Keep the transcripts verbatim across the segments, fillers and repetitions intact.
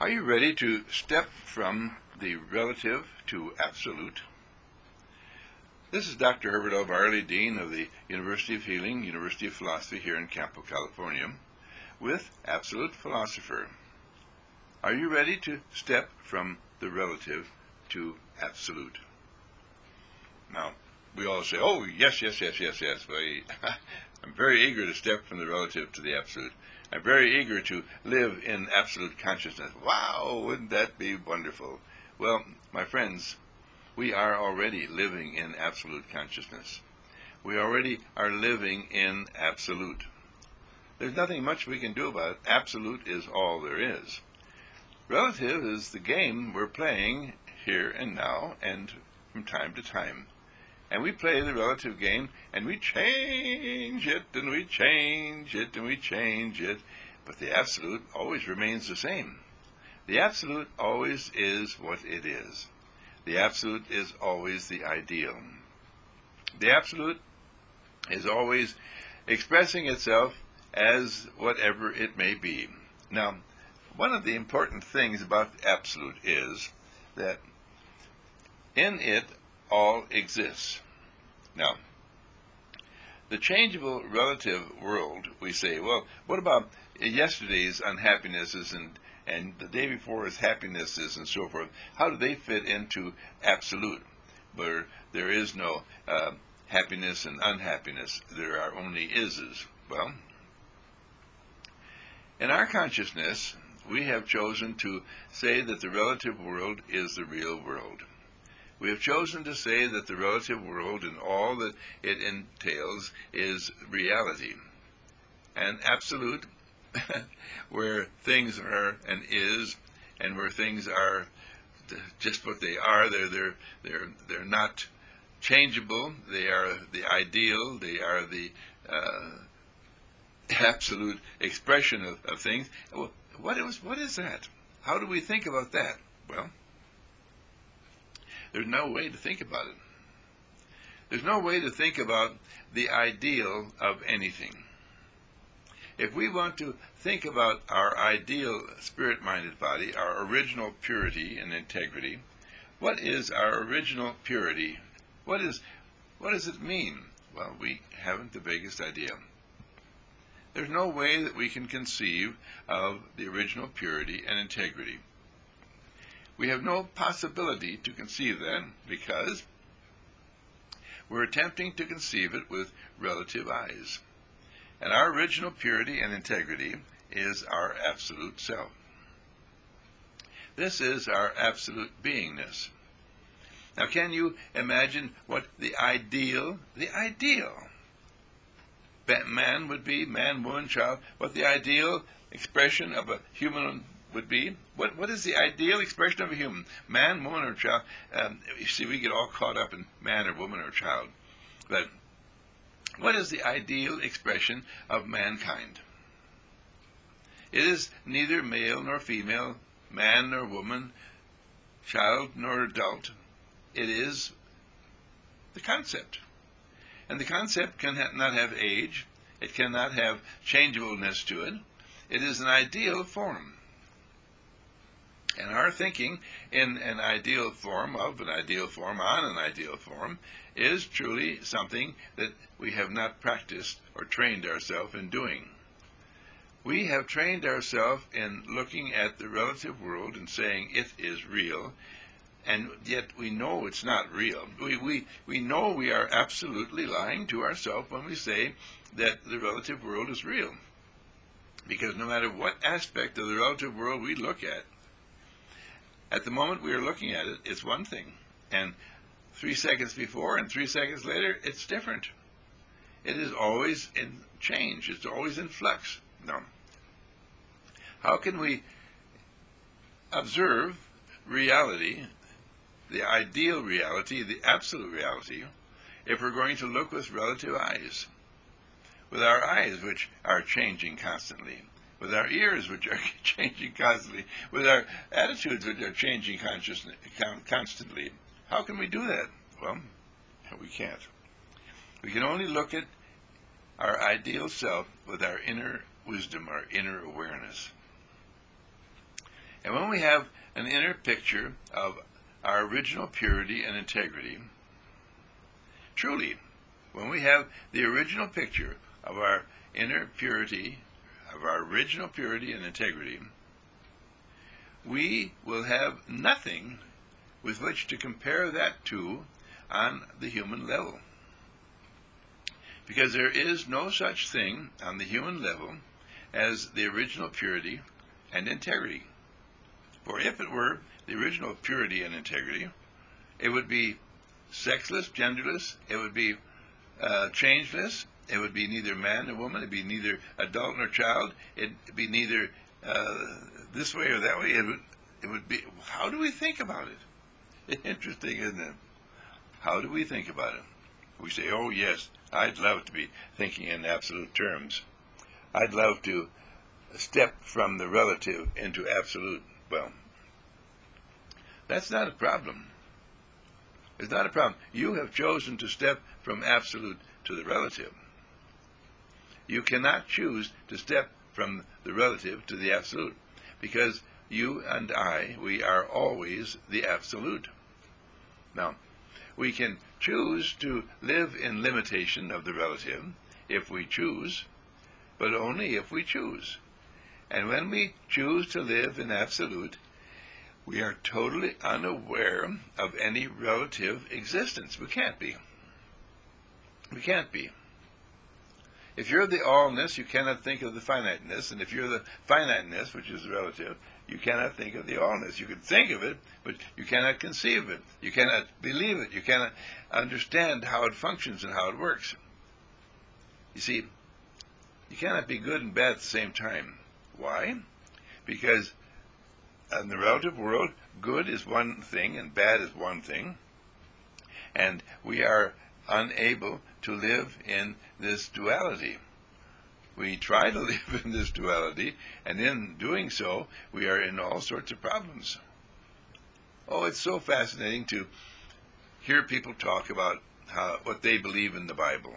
Are you ready to step from the relative to absolute? This is Doctor Herbert L. Varley, Dean of the University of Healing, University of Philosophy here in Campo, California, with Absolute Philosopher. Are you ready to step from the relative to absolute? Now, we all say, oh, yes, yes, yes, yes, yes. Well, I'm very eager to step from the relative to the absolute. I'm very eager to live in absolute consciousness. Wow, wouldn't that be wonderful? Well, my friends, we are already living in absolute consciousness. We already are living in absolute. There's nothing much we can do about it. Absolute is all there is. Relative is the game we're playing here and now and from time to time. And we play the relative game, and we change it, and we change it, and we change it. But the absolute always remains the same. The absolute always is what it is. The absolute is always the ideal. The absolute is always expressing itself as whatever it may be. Now, one of the important things about the absolute is that in it all exists. Now, the changeable relative world, we say, well, what about yesterday's unhappinesses and, and the day before's happinesses and so forth? How do they fit into absolute, where there is no uh, happiness and unhappiness? There are only ises. Well, in our consciousness, we have chosen to say that the relative world is the real world. We have chosen to say that the relative world and all that it entails is reality. And absolute, where things are and is, and where things are just what they are, they're, they're, they're, they're not changeable, they are the ideal, they are the uh, absolute expression of, of things. Well, what is, what is that? How do we think about that? Well, there's no way to think about it. There's no way to think about the ideal of anything. If we want to think about our ideal spirit-minded body, our original purity and integrity, what is our original purity? What is, what does it mean? Well, we haven't the vaguest idea. There's no way that we can conceive of the original purity and integrity. We have no possibility to conceive that because we're attempting to conceive it with relative eyes. And our original purity and integrity is our absolute self. This is our absolute beingness. Now, can you imagine what the ideal, the ideal man would be, man, woman, child, what the ideal expression of a human would be? What what is the ideal expression of a human? Man, woman, or child? Um, you see, we get all caught up in man or woman or child. But what is the ideal expression of mankind? It is neither male nor female, man nor woman, child nor adult. It is the concept. And the concept cannot have age. It cannot have changeableness to it. It is an ideal form. And our thinking in an ideal form, of an ideal form, on an ideal form, is truly something that we have not practiced or trained ourselves in doing. We have trained ourselves in looking at the relative world and saying it is real, and yet we know it's not real. We, we, we know we are absolutely lying to ourselves when we say that the relative world is real. Because no matter what aspect of the relative world we look at, at the moment we are looking at it, it's one thing. And three seconds before and three seconds later, it's different. It is always in change. It's always in flux. Now, how can we observe reality, the ideal reality, the absolute reality, if we're going to look with relative eyes? With our eyes, which are changing constantly. With our ears, which are changing constantly, with our attitudes, which are changing constantly. How can we do that? Well, we can't. We can only look at our ideal self with our inner wisdom, our inner awareness. And when we have an inner picture of our original purity and integrity, truly, when we have the original picture of our inner purity, of our original purity and integrity, we will have nothing with which to compare that to on the human level. Because there is no such thing on the human level as the original purity and integrity. For if it were the original purity and integrity, it would be sexless, genderless, it would be uh, changeless, it would be neither man nor woman, it would be neither adult nor child, it would be neither uh, this way or that way. It would, it would be, how do we think about it? Interesting, isn't it? How do we think about it? We say, oh yes, I'd love to be thinking in absolute terms. I'd love to step from the relative into absolute. Well, that's not a problem. It's not a problem. You have chosen to step from absolute to the relative. You cannot choose to step from the relative to the absolute, because you and I, we are always the absolute. Now, we can choose to live in limitation of the relative if we choose, but only if we choose. And when we choose to live in absolute, we are totally unaware of any relative existence. We can't be. We can't be. If you're the allness, you cannot think of the finiteness, and if you're the finiteness, which is relative, you cannot think of the allness. You can think of it, but you cannot conceive it. You cannot believe it. You cannot understand how it functions and how it works. You see, you cannot be good and bad at the same time. Why? Because in the relative world, good is one thing and bad is one thing, and we are unable to live in this duality. We try to live in this duality, and in doing so, we are in all sorts of problems. Oh, it's so fascinating to hear people talk about how, what they believe in the Bible.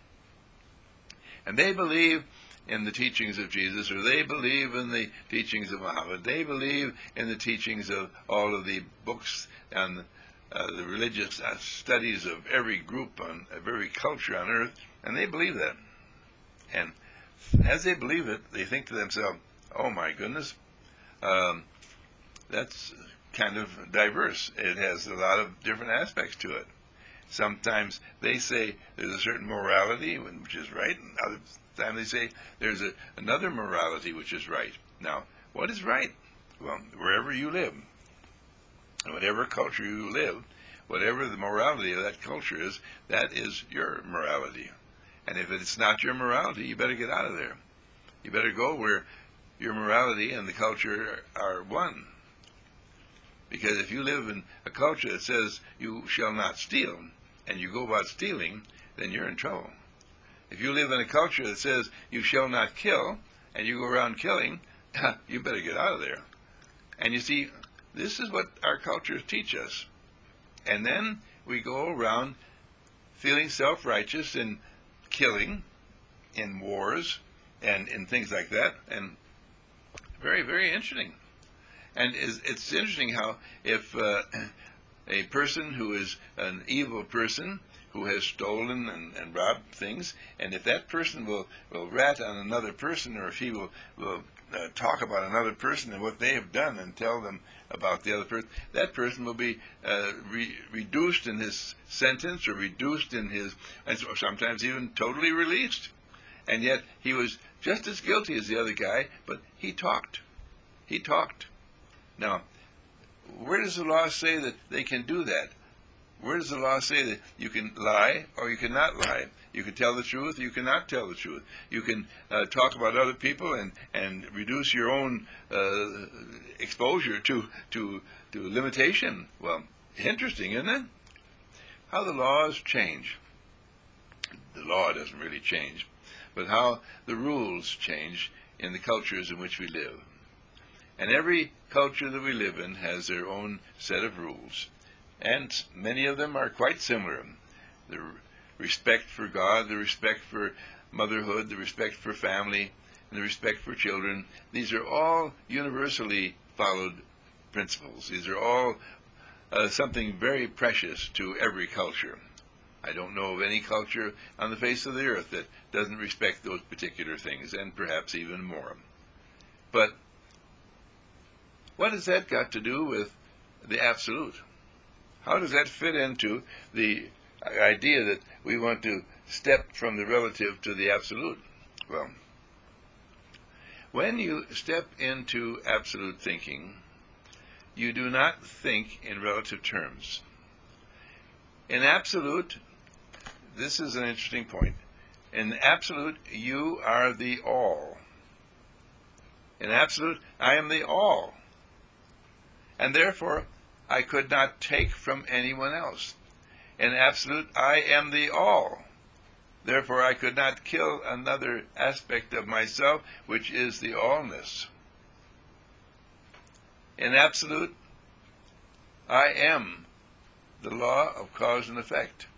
And they believe in the teachings of Jesus, or they believe in the teachings of Muhammad. They believe in the teachings of all of the books and uh, the religious uh, studies of every group, on, of every culture on earth, and they believe that. And as they believe it, they think to themselves, oh my goodness, um, that's kind of diverse. It has a lot of different aspects to it. Sometimes they say there's a certain morality which is right, and other times they say there's a, another morality which is right. Now, what is right? Well, wherever you live, whatever culture you live, whatever the morality of that culture is, that is your morality. And if it's not your morality, you better get out of there. You better go where your morality and the culture are one. Because if you live in a culture that says you shall not steal, and you go about stealing, then you're in trouble. If you live in a culture that says you shall not kill, and you go around killing, you better get out of there. And you see, this is what our cultures teach us. And then we go around feeling self-righteous and killing in wars and in things like that, and very, very interesting. And it's interesting how if uh, a person who is an evil person who has stolen and, and robbed things, and if that person will, will rat on another person, or if he will, will uh, talk about another person and what they have done and tell them about the other person, that person will be uh, re- reduced in his sentence, or reduced in his, and sometimes even totally released. And yet he was just as guilty as the other guy, but he talked. He talked. Now, where does the law say that they can do that? Where does the law say that you can lie or you cannot lie? You can tell the truth or you cannot tell the truth. You can uh, talk about other people and, and reduce your own uh, exposure to, to, to limitation. Well, interesting, isn't it? How the laws change. The law doesn't really change, but how the rules change in the cultures in which we live. And every culture that we live in has their own set of rules. And many of them are quite similar. The respect for God, the respect for motherhood, the respect for family, and the respect for children. These are all universally followed principles. These are all uh, something very precious to every culture. I don't know of any culture on the face of the earth that doesn't respect those particular things, and perhaps even more. But what has that got to do with the absolute? How does that fit into the idea that we want to step from the relative to the absolute? Well, when you step into absolute thinking, you do not think in relative terms. In absolute, this is an interesting point. In absolute, you are the all. In absolute, I am the all. And therefore, I could not take from anyone else. In absolute, I am the all. Therefore, I could not kill another aspect of myself, which is the allness. In absolute, I am the law of cause and effect.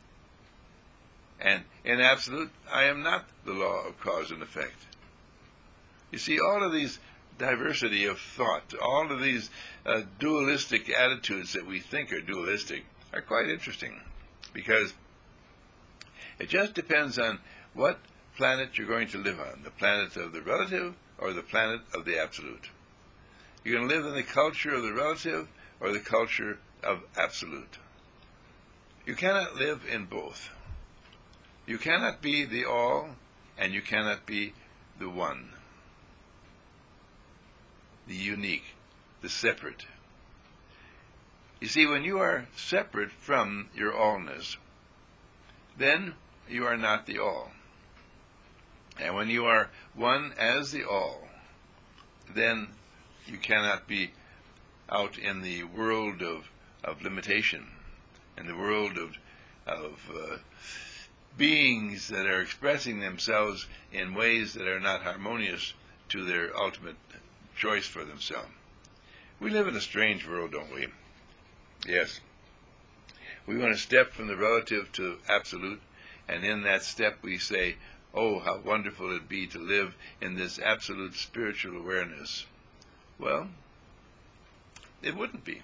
And in absolute, I am not the law of cause and effect. You see, all of these diversity of thought, all of these uh, dualistic attitudes that we think are dualistic are quite interesting, because it just depends on what planet you're going to live on, the planet of the relative or the planet of the absolute. You're going to live in the culture of the relative or the culture of absolute. You cannot live in both. You cannot be the all, and you cannot be the one, the unique, the separate. You see, when you are separate from your allness, then you are not the all. And when you are one as the all, then you cannot be out in the world of, of limitation, in the world of, of uh, beings that are expressing themselves in ways that are not harmonious to their ultimate choice for themselves. We live in a strange world, don't we? Yes. We want to step from the relative to absolute, and in that step we say, oh, how wonderful it'd be to live in this absolute spiritual awareness. Well, it wouldn't be.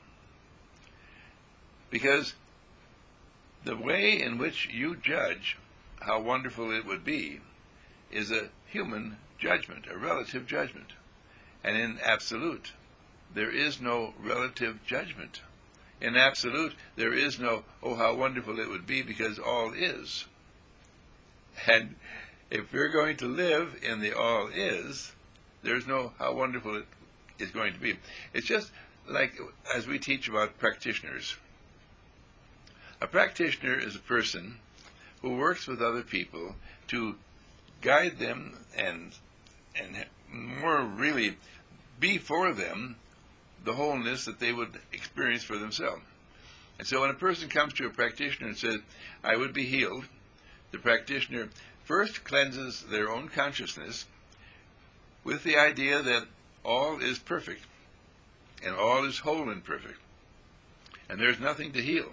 Because the way in which you judge how wonderful it would be is a human judgment, a relative judgment. And in absolute, there is no relative judgment. In absolute, there is no, oh, how wonderful it would be, because all is. And if we're going to live in the all is, there's no how wonderful it is going to be. It's just like as we teach about practitioners. A practitioner is a person who works with other people to guide them and and more really be for them the wholeness that they would experience for themselves. And so when a person comes to a practitioner and says, I would be healed, the practitioner first cleanses their own consciousness with the idea that all is perfect and all is whole and perfect, and there's nothing to heal.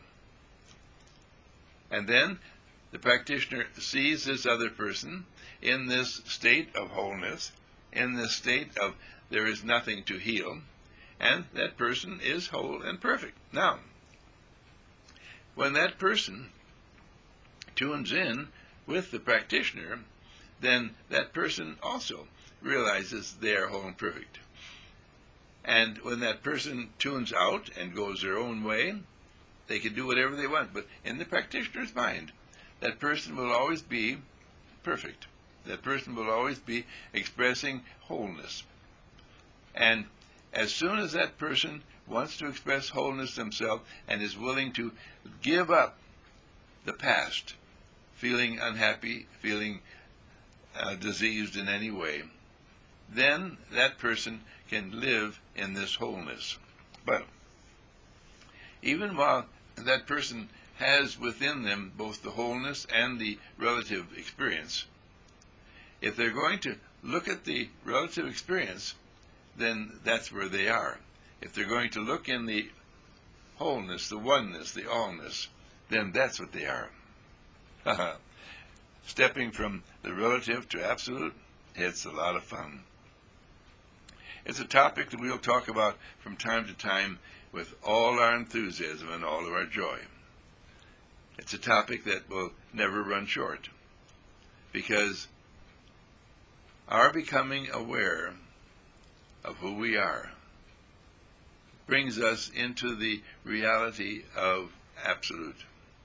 And then the practitioner sees this other person in this state of wholeness, in this state of there is nothing to heal, and that person is whole and perfect. Now, when that person tunes in with the practitioner, then that person also realizes they are whole and perfect. And when that person tunes out and goes their own way, they can do whatever they want. But in the practitioner's mind, that person will always be perfect. That person will always be expressing wholeness. And as soon as that person wants to express wholeness themselves and is willing to give up the past, feeling unhappy, feeling uh, diseased in any way, then that person can live in this wholeness. But even while that person has within them both the wholeness and the relative experience, if they're going to look at the relative experience, then that's where they are. If they're going to look in the wholeness, the oneness, the allness, then that's what they are. Stepping from the relative to absolute, it's a lot of fun. It's a topic that we'll talk about from time to time with all our enthusiasm and all of our joy. It's a topic that will never run short, because our becoming aware of who we are brings us into the reality of absolute.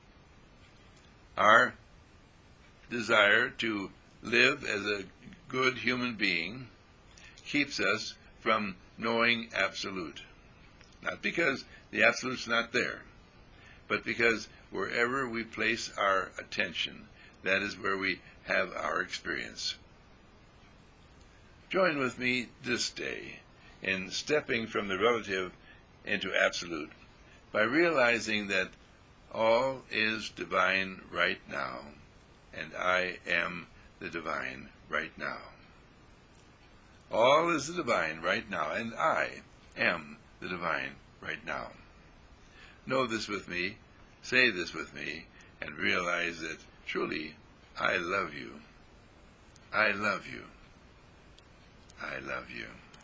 Our desire to live as a good human being keeps us from knowing absolute. Not because the absolute's not there, but because wherever we place our attention, that is where we have our experience. Join with me this day in stepping from the relative into absolute by realizing that all is divine right now, and I am the divine right now. All is the divine right now, and I am the divine right now. Know this with me, say this with me, and realize that truly I love you. I love you. I love you.